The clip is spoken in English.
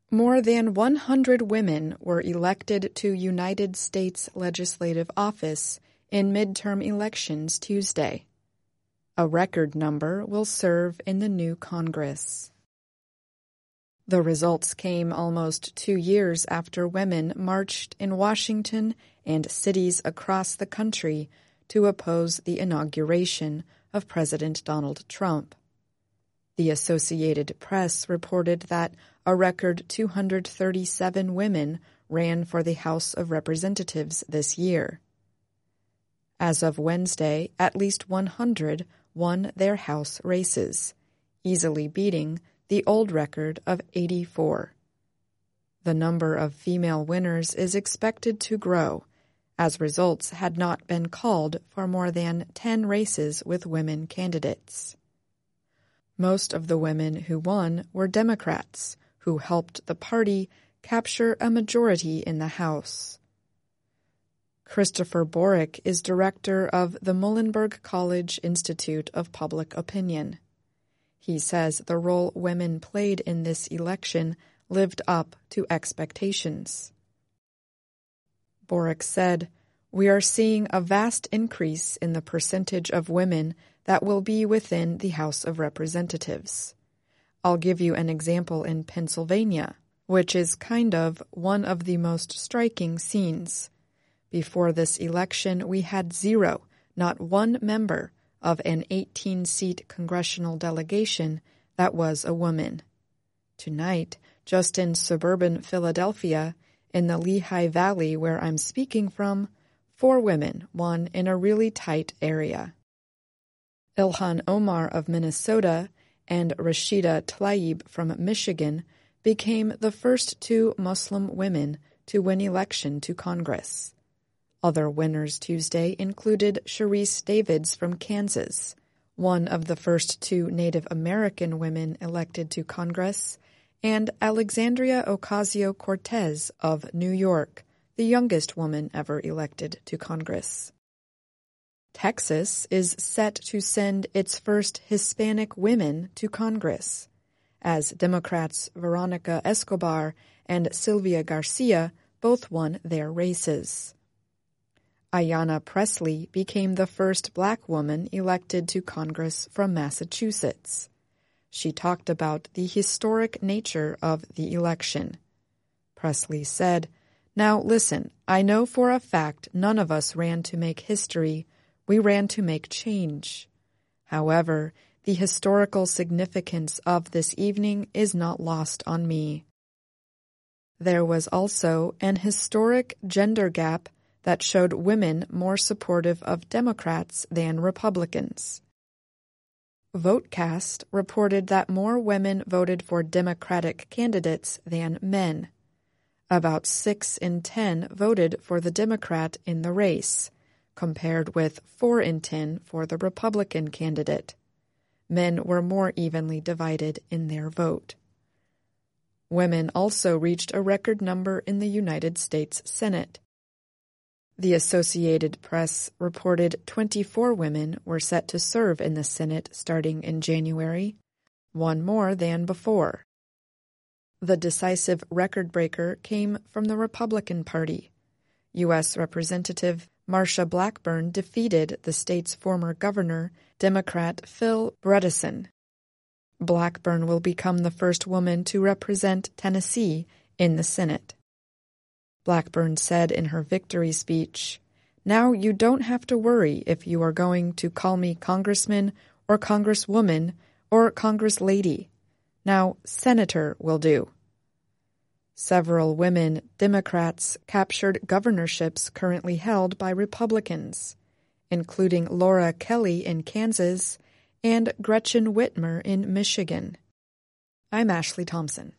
More than 100 women were elected to United States legislative office in midterm elections Tuesday. A record number will serve in the new Congress. The results came almost 2 years after women marched in Washington and cities across the country to oppose the inauguration of President Donald Trump. The Associated Press reported that a record 237 women ran for the House of Representatives this year. As of Wednesday, at least 100 won their House races, easily beating the old record of 84. The number of female winners is expected to grow, as results had not been called for more than 10 races with women candidates. Most of the women who won were Democrats, who helped the party capture a majority in the House. Christopher Borick is director of the Muhlenberg College Institute of Public Opinion. He says the role women played in this election lived up to expectations. Borick said, "We are seeing a vast increase in the percentage of women that will be within the House of Representatives. I'll give you an example in Pennsylvania, which is kind of one of the most striking scenes. Before this election, we had zero, not one member of an 18-seat congressional delegation that was a woman. Tonight, just in suburban Philadelphia, in the Lehigh Valley where I'm speaking from, 4 women won in a really tight area." Ilhan Omar of Minnesota and Rashida Tlaib from Michigan became the first 2 Muslim women to win election to Congress. Other winners Tuesday included Sharice Davids from Kansas, one of the first 2 Native American women elected to Congress, and Alexandria Ocasio-Cortez of New York, the youngest woman ever elected to Congress. Texas is set to send its first Hispanic women to Congress, as Democrats Veronica Escobar and Sylvia Garcia both won their races. Ayanna Pressley became the first Black woman elected to Congress from Massachusetts. She talked about the historic nature of the election. Pressley said, "Now listen, I know for a fact none of us ran to make history, we ran to make change. However, the historical significance of this evening is not lost on me." There was also an historic gender gap that showed women more supportive of Democrats than Republicans. VoteCast reported that more women voted for Democratic candidates than men. About 6 in 10 voted for the Democrat in the race, compared with 4 in 10 for the Republican candidate. Men were more evenly divided in their vote. Women also reached a record number in the United States Senate. The Associated Press reported 24 women were set to serve in the Senate starting in January, 1 more than before. The decisive record breaker came from the Republican Party. U.S. Representative Marsha Blackburn defeated the state's former governor, Democrat Phil Bredesen. Blackburn will become the first woman to represent Tennessee in the Senate. Blackburn said in her victory speech, "Now you don't have to worry if you are going to call me Congressman or Congresswoman or Congresslady. Now Senator will do." Several women Democrats captured governorships currently held by Republicans, including Laura Kelly in Kansas and Gretchen Whitmer in Michigan. I'm Ashley Thompson.